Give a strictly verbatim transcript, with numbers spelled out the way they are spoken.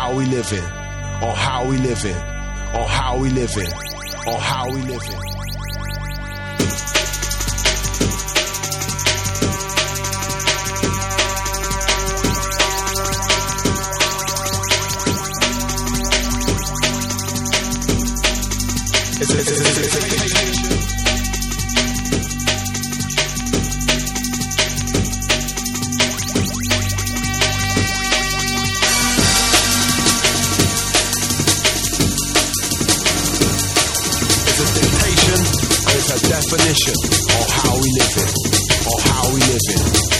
how we living, on how we living, on how we living, on how we living. It's, it's, it's, it's, it's, it's, definition on how we living, on how we living.